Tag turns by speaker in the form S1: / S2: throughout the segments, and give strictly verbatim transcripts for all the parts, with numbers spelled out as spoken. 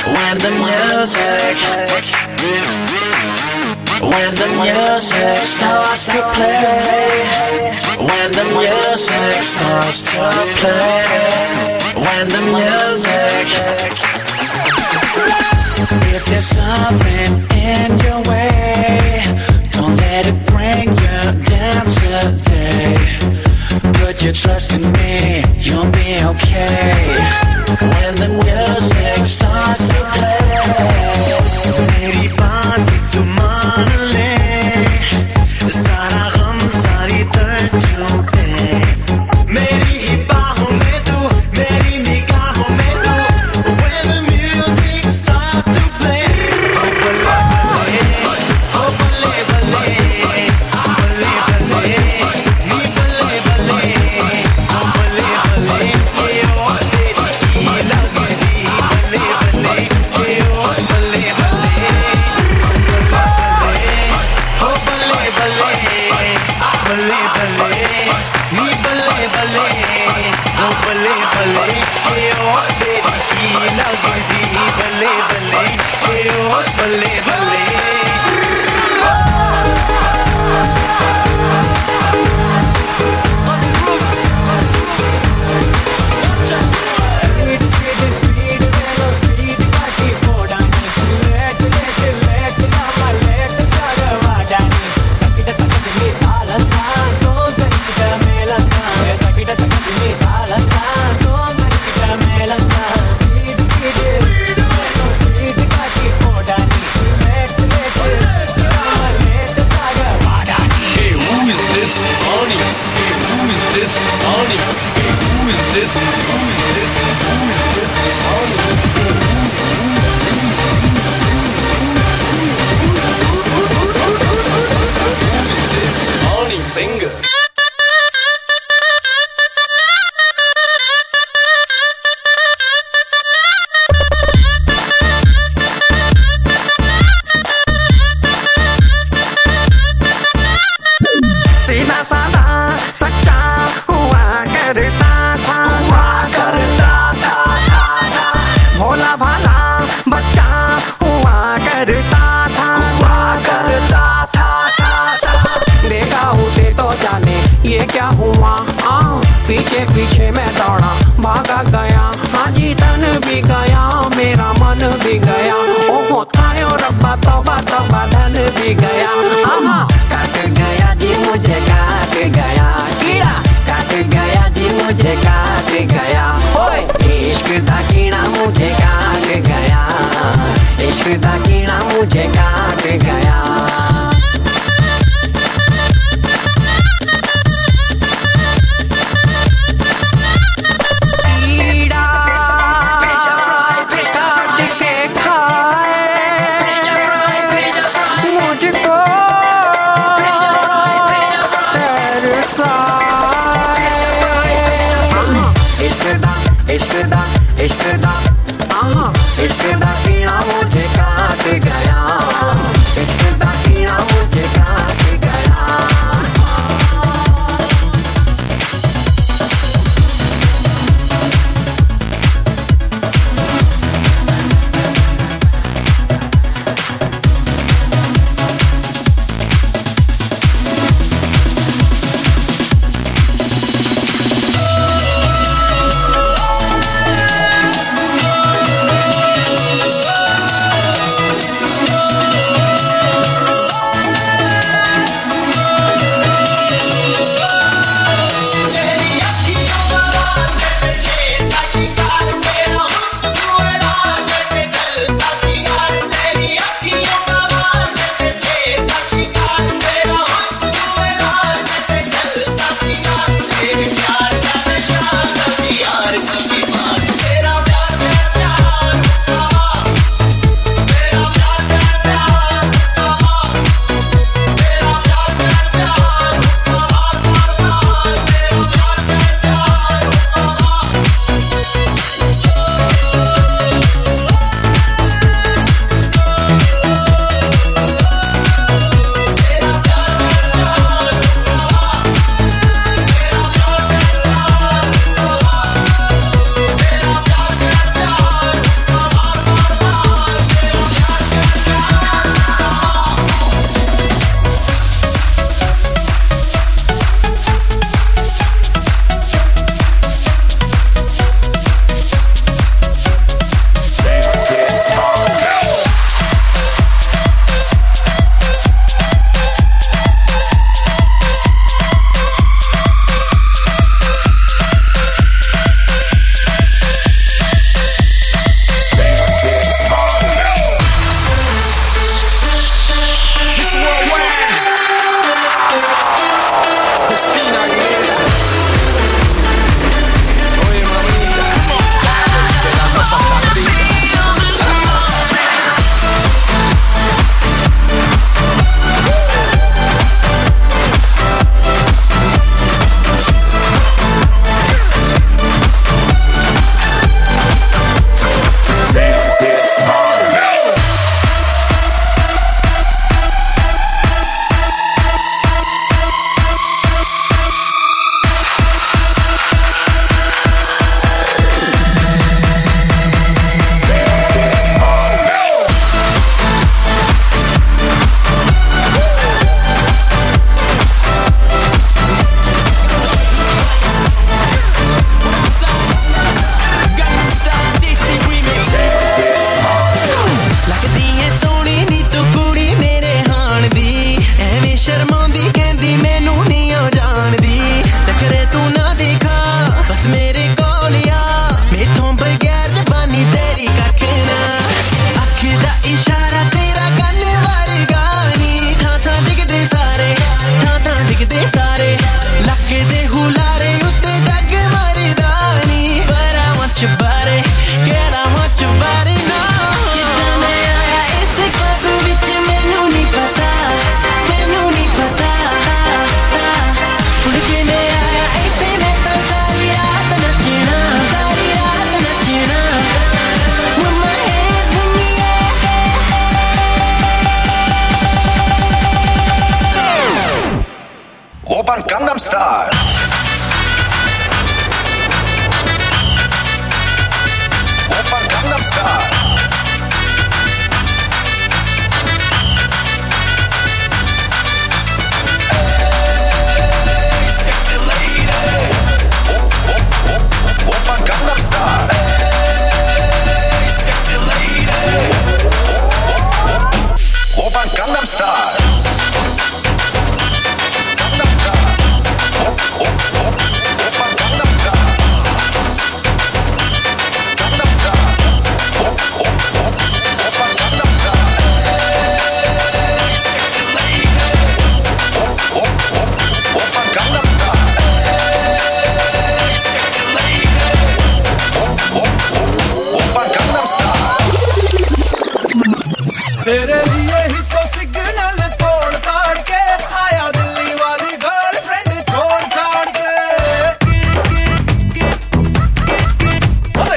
S1: When the music, when the music starts to play, when the music starts to play, when the music, if there's something in your way, don't let it bring you down today. Put your trust in me, you'll be okay. When the music starts to play, मेरी बात तू मान ले, सारा गम सारी दर्द छुपे, मेरी ही बाहों में तू, मेरी निगाहों में तू. When the music starts to play, oh bale bale, oh bale bale, bale bale, ni bale bale, oh bale bale, ye oh teri ki lagdi, bale bale, ye oh bale bale, oh bale bale, bale bale, ni bale bale, oh bale bale, ye oh teri ki lagdi, bale bale, ye oh bale bale.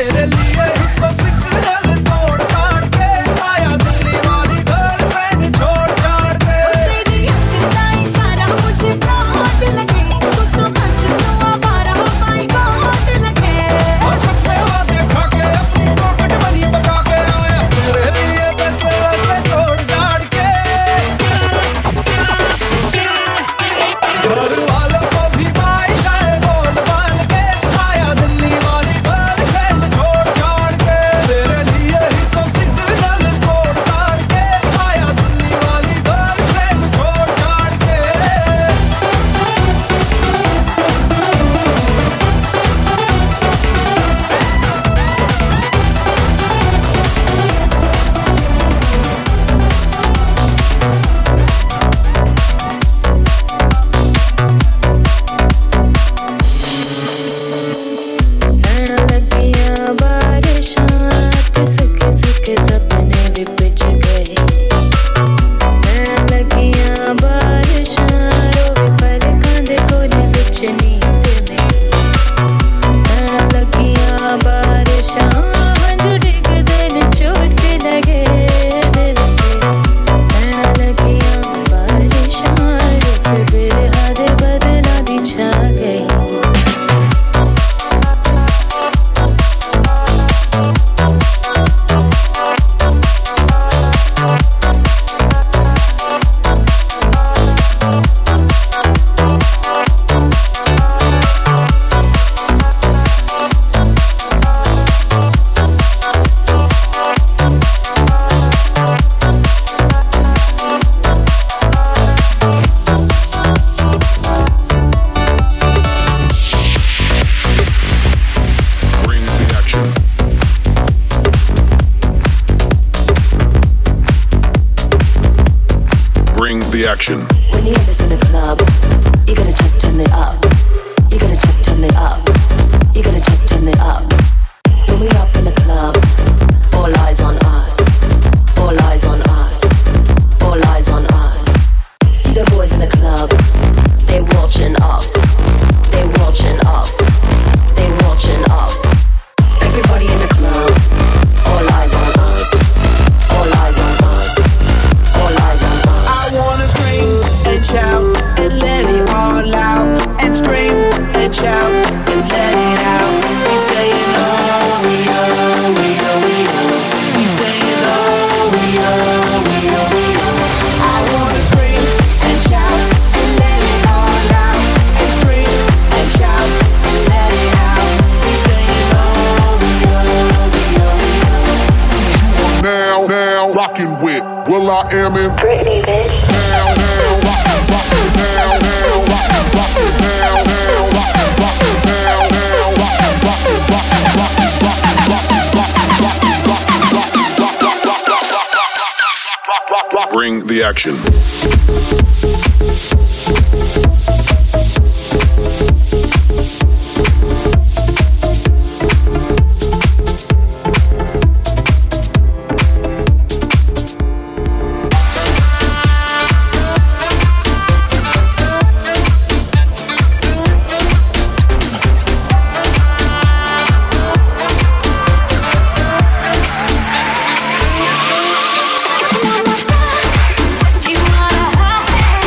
S2: Action.
S3: When you hear this in the club, you're gonna check, turn it up. You're gonna check, turn it up. You're gonna check, turn it up. When we up in the club, all eyes on us. All eyes on us. All eyes on us. See the boys in the club, they watching us. They watching us. They watching us. Everybody in the club, all eyes on us. All eyes on us. All eyes on us.
S1: I wanna scream and shout and let it all out. And scream and shout and let it out. We saying oh, we oh, we oh, we oh. We saying oh, we oh, we oh, we oh. I wanna scream and shout and let it all out. And scream and shout and let it out. We saying oh, we oh, we oh, we oh.
S2: Now, now, rockin' with Will I Am in
S3: Britney, bitch.
S2: Now, now, rockin', rockin', now, now, rockin', rockin', now, now, rockin', rockin', now, now, rockin', rockin', rockin', rockin', rockin', rockin', rockin', rockin', rockin', rockin', rock, rock, rock, rock, rock, rock, rock, rock. Bring the action.
S4: You wanna have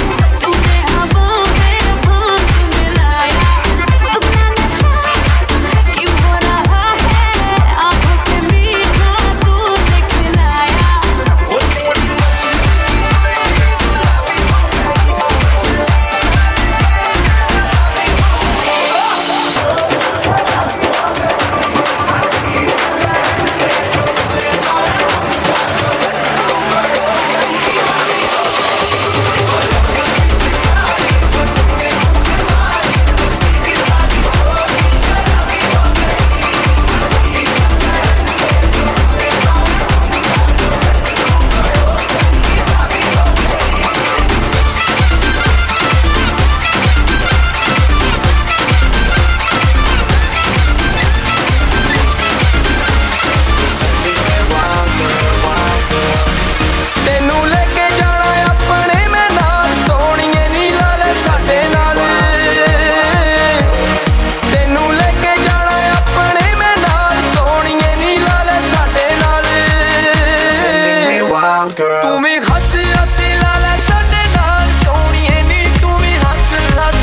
S4: wild girl.
S1: तू भी हंस हंस लाला चढ़ने नाल सोनिए नी तू भी हंस हंस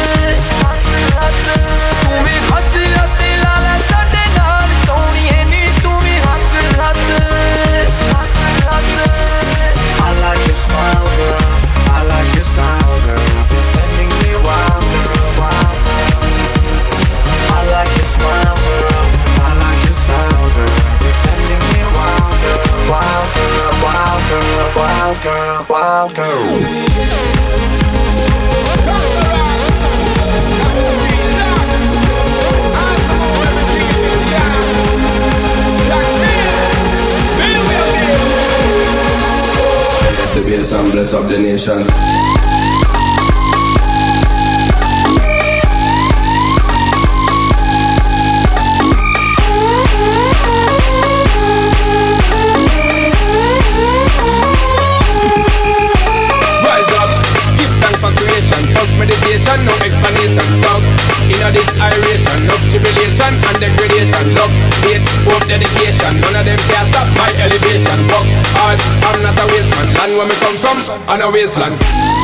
S1: तू भी हंस हंस लाला चढ़ने नाल सोनिए नी तू भी हंस हंस
S4: I like your smile, girl. I like your style, girl. You're sending me wild, girl, wild girl. I like your smile, girl. I like your style, girl. You're sending me wild, girl, wild girl, wild girl, wild girl, wild girl.
S5: The bass and bless up the nation.
S6: First meditation, no explanation. Stop in this iration, no tribulation and degradation. Love, hate, hope, dedication. None of them can stop my elevation. Work hard, I'm not a waste man. Land where me come from, on a wasteland.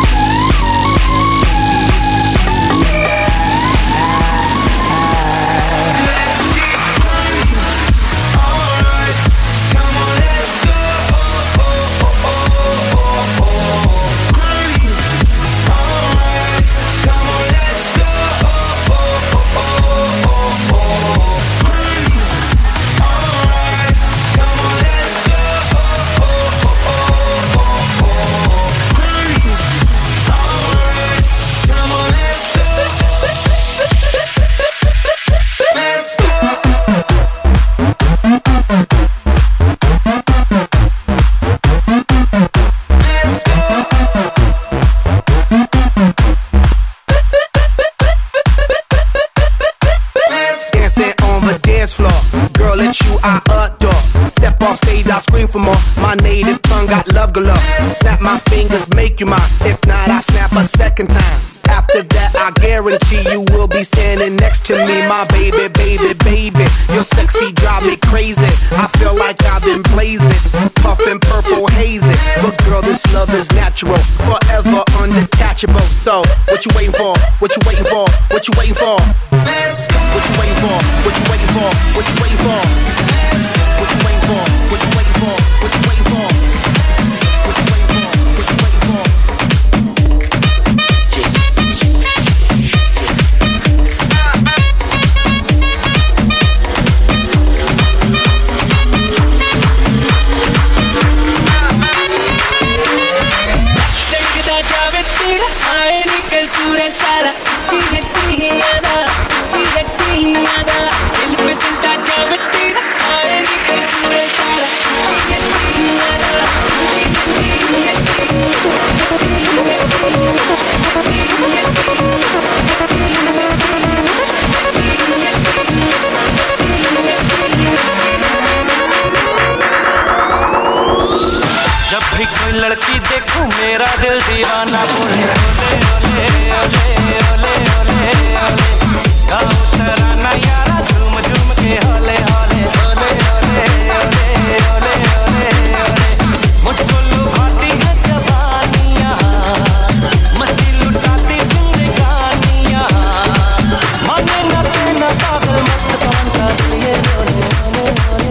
S7: I scream for more. My native tongue got love galore. Snap my fingers, make you mine. If not, I snap a second time. After that, I guarantee you will be standing next to me. My baby, baby, baby. Your sexy drive me crazy. I feel like I've been blazing, puffin' purple hazy. But girl, this love is natural, forever undetachable. So, what you waiting for? What you waiting for? What you waiting for? What you waiting for? What you waiting for? What you waiting for? What you waiting for? What you waiting for? What you waiting for? What you waiting for? What you waiting for?
S1: जगदा जावे तेरा आए निकल सूरज सारा जी हट्टी ही आना जी हट्टी ही आना दिल पे सुनता जावे तेरा आए निकल सूरज सारा जी हट्टी ही आना जी हट्टी ही
S8: जब भी कोई लड़की देखूं मेरा दिल दीवाना बोले ओले ओले ओले ओले ओले गाओ तराना यारा झूम झूम के होले होले ओले ओले ओले ओले ओले ओले मुझको लुभाती है जवानियां मस्ती लुटाती जिंदगानियां माने न तेना पागल मस्त पवन सा ये ओले ओले ओले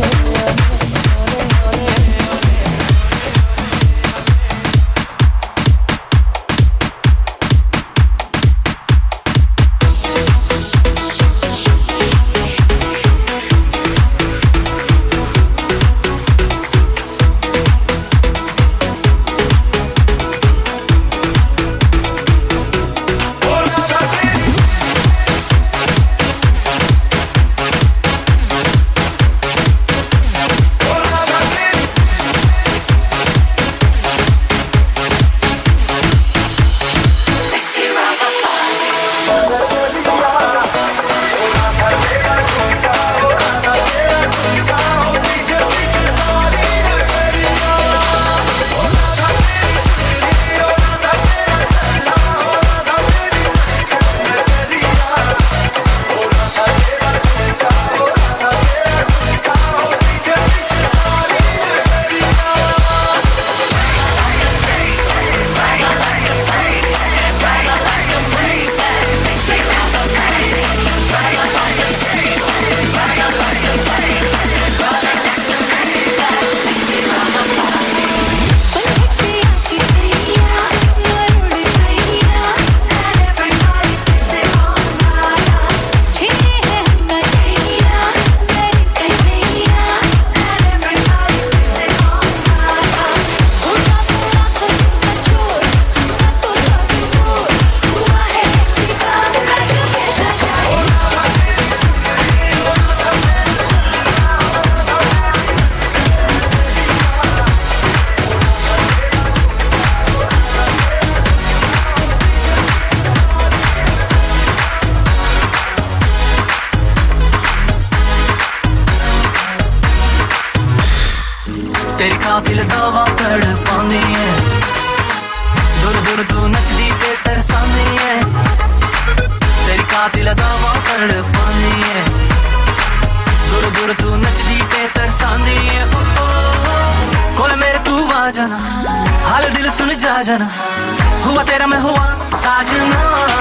S8: तेरी कातिल दावा कर पांदी है दूर दूर तू नचदी ते तरसांदी है तेरी कातिल दावा कर पांदी है दूर दूर तू नचदी ते तरसांदी है कोल मेरे तू आ जाना हाल दिल सुन जा जाना हुआ तेरा मैं हुआ साजना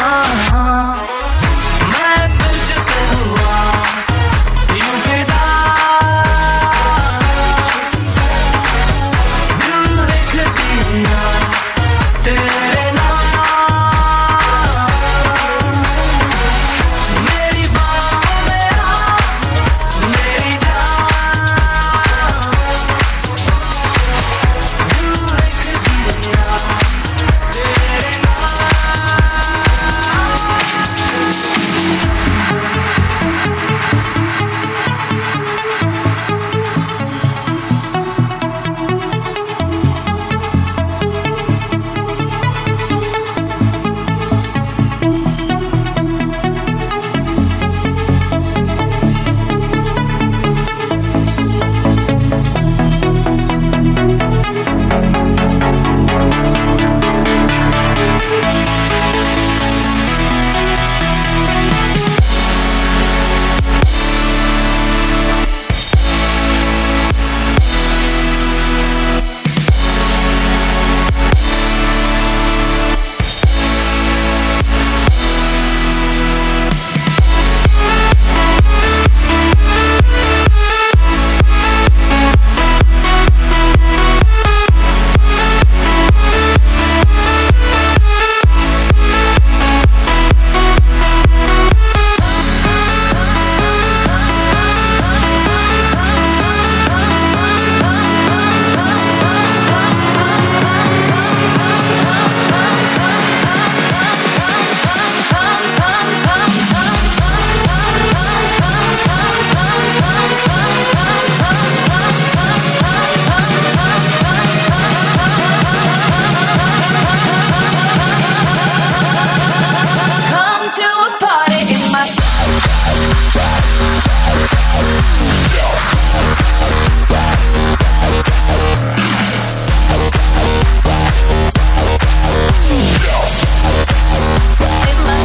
S8: मैं तुझ पे हुआ यूं फिदा दिल लिख दिया तेरे नाम मेरी बाहों में आ मेरी जान दिल लिख दिया तेरे नाम Come to a party in my in my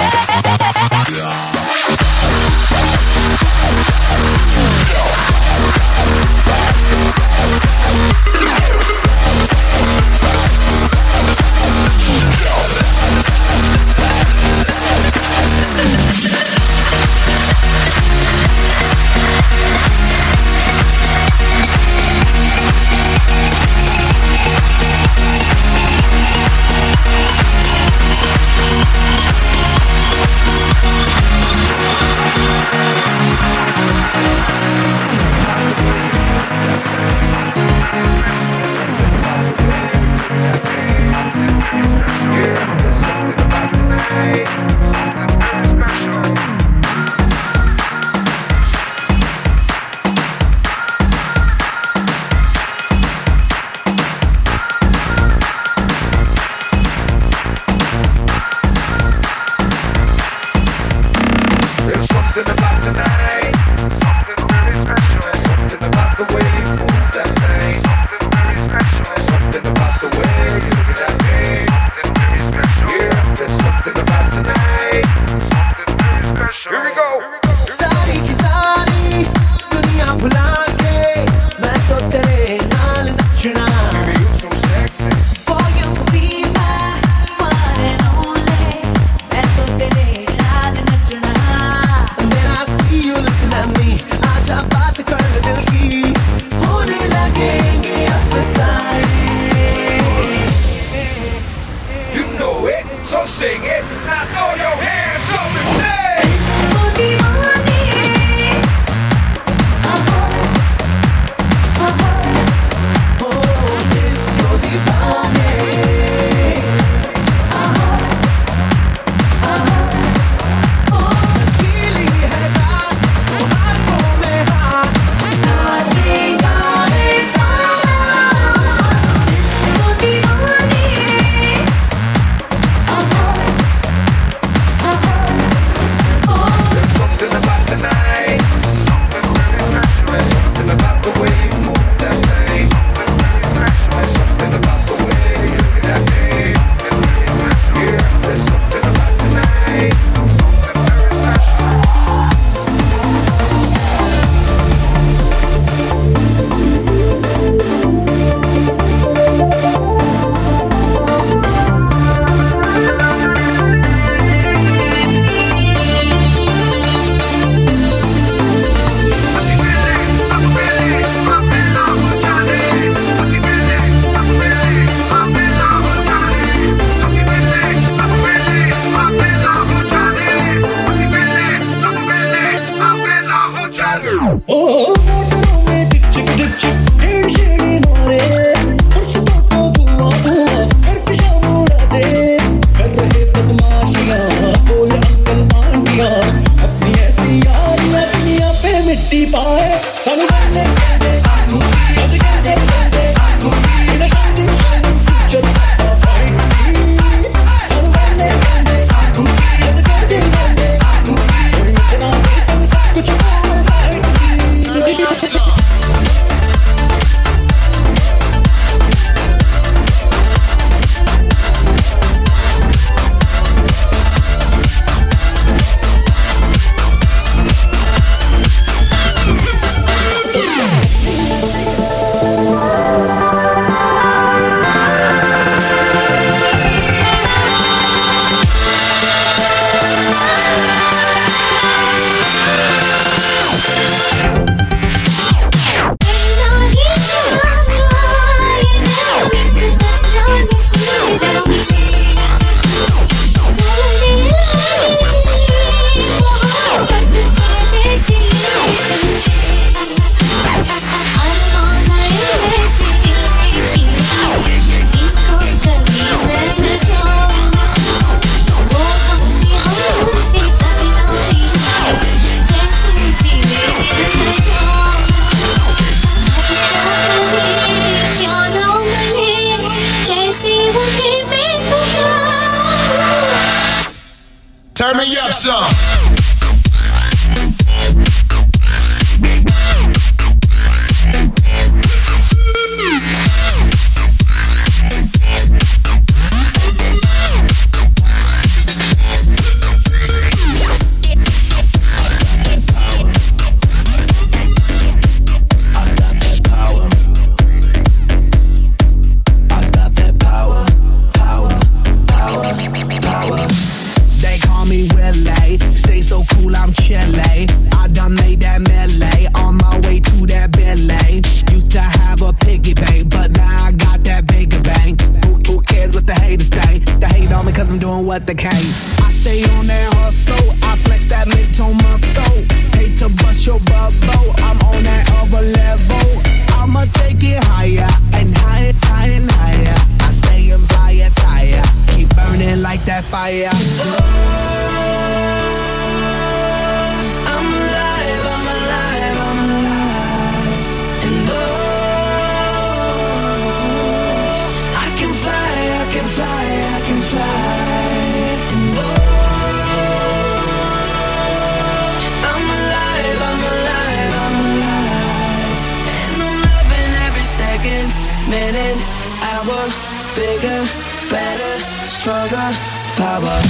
S6: There's something about tonight, something very special. Something about the way you move that thing, something very special. Something about the way you look at that thing, something very special. Yeah, there's something about tonight, something very special. Here we go.
S7: सारी की सारी दुनिया भुला के मैं तो तेरे नाल नचना
S6: Baby, you so sexy.
S3: For you could be my one and only मैं तो तेरे नाल नचना
S7: मेरा see you looking at me आजा बात कर ले दिल की होने लगेंगे अफसाने
S6: You know it, so sing it. Now throw your hands up and say.
S3: तू दीवानी
S7: disco दीवाने चीली है रात हाथों में हाथ
S3: नाचेगा रे सारा तू दीवानी
S6: There's something about tonight, something very special. There's something about the way you move that thing.
S2: Turn me up some.
S7: What the cane? I stay on that hustle. I flex that mid-tone muscle. Hate to bust your bubble. I'm on that other level. I'ma take it higher and higher, higher and higher. I stay in fire tire. Keep burning like that fire. I'm alive, I'm alive, I'm alive. And oh, I can fly, I can fly, I can fly.
S3: Minute, hour, bigger, better, stronger, power.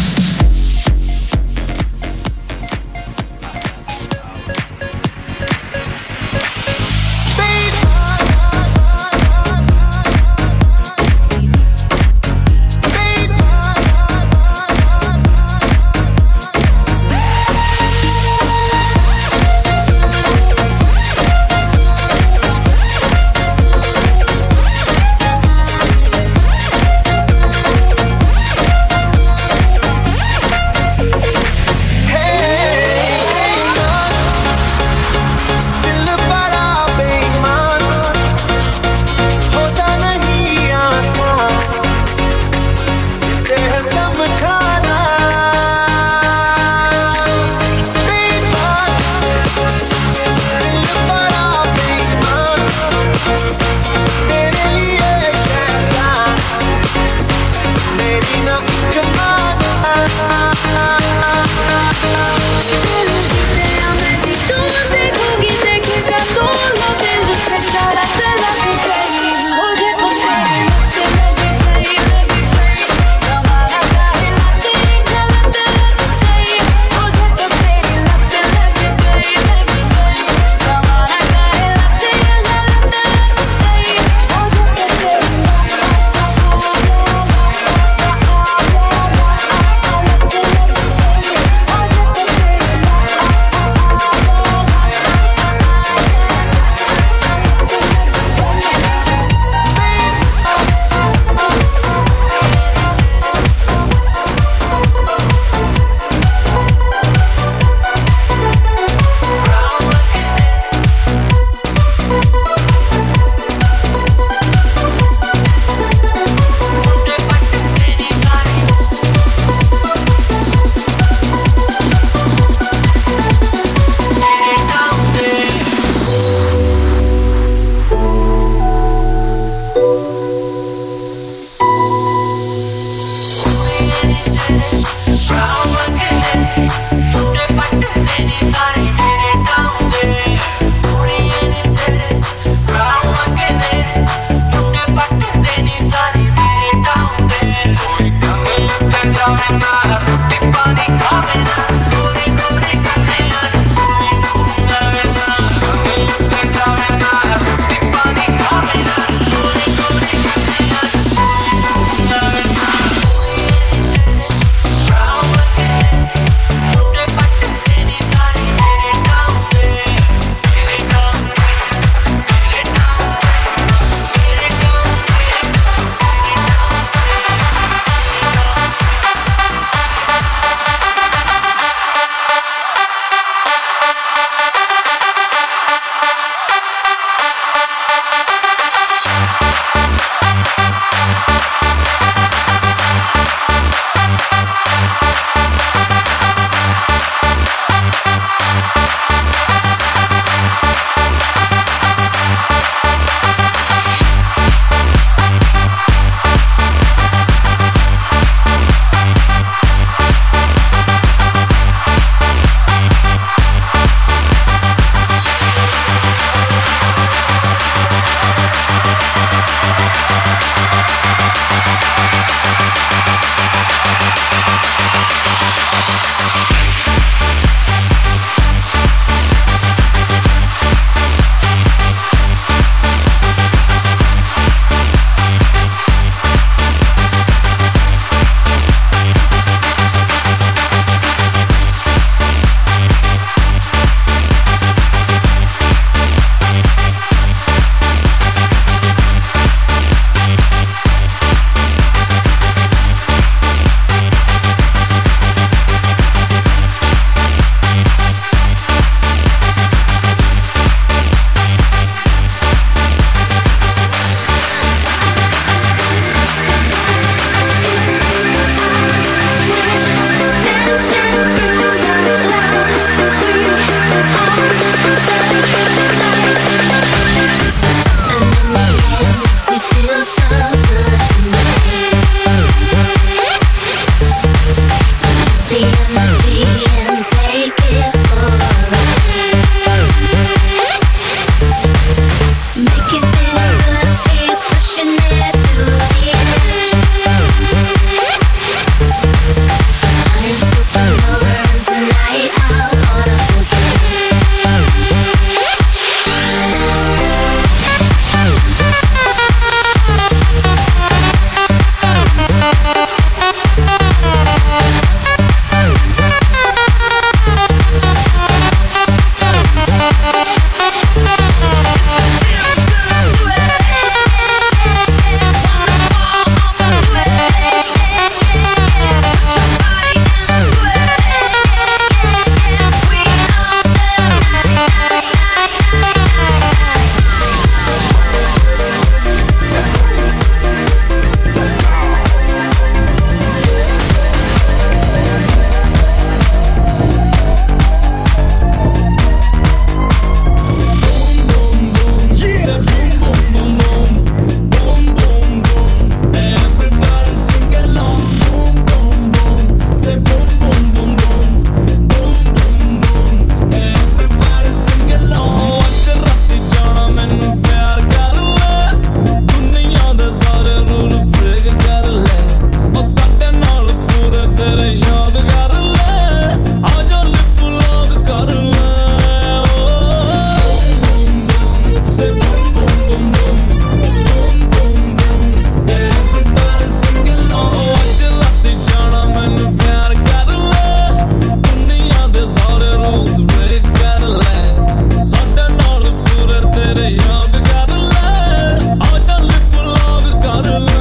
S9: याद कर ले आजा lip lock कर ले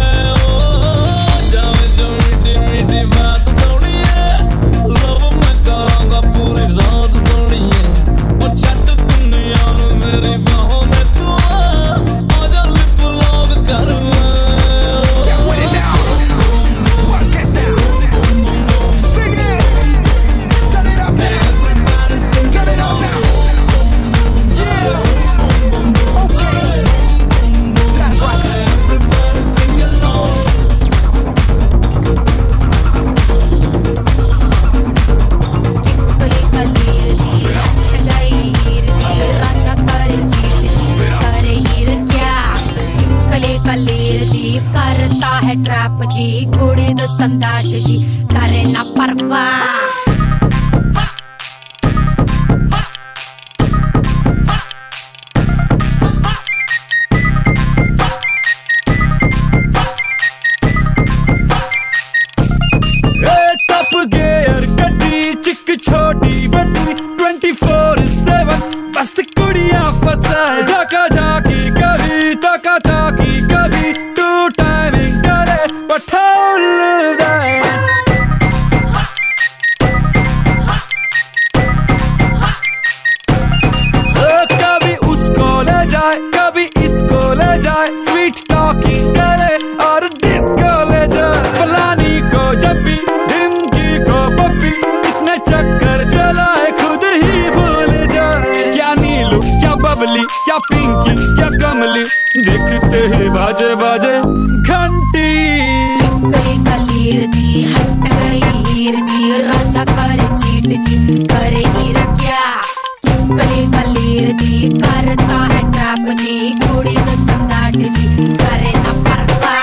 S9: ओ जावे जो मीठी मीठी बात सोनिए लव मैं करांगा पूरी रात सोनिए ओ छट दुनिया में मेरी बाहों में तू आजा लिप लॉक कर ले
S10: करता है ट्रैप जी कुड़ी दो संदाट जी करे ना परवाह
S9: टप गेयर गड्डी चिक छोटी बड़ी ट्वेंटी फोर सेवन बस कुड़िया फसाए जाका जाकी कभी तका ताकी कभी टू टाइमिंग करे पठाउल कभी उसको ले जाए कभी इसको ले जाए स्वीट टॉकिंग करे और डिस्को ले जाए फलानी को जब भी ढिमकी को पप्पी इतने चक्कर चलाए खुद ही भूल जाए क्या नीलू क्या बबली क्या पिंकी क्या कमली दिखते ही बाजे बाजे घंटी
S10: गई कलीर दी हट गई हीर दी राजा करे चीट जी करे हीर क्या गली कलीर दी करता है ट्रैप जी कुड़ी दो संदाट जी करे ना परवाह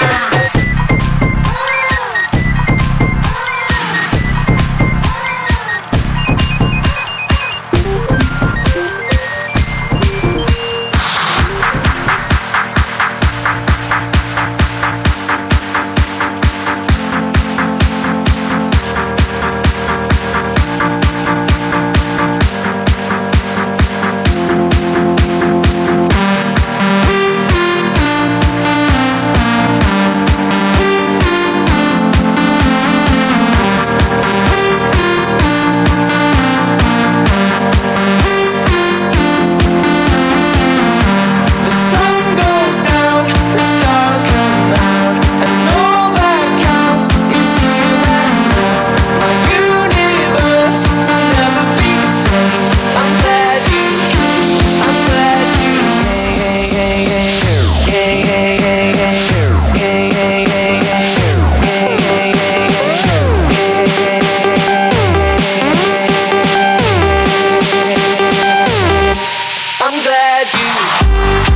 S4: I'm glad you